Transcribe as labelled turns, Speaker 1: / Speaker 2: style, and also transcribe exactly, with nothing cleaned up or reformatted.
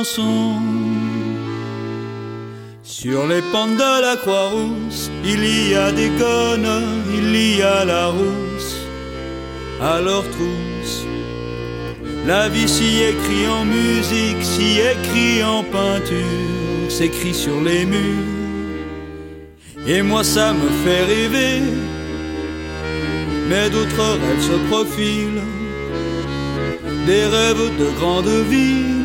Speaker 1: chansons. Sur les pentes de la Croix-Rousse, il y a des connes, il y a la rousse à leur trousse. La vie s'y écrit en musique, s'y écrit en peinture, s'écrit sur les murs. Et moi ça me fait rêver, mais d'autres rêves se profilent, des rêves de grande ville.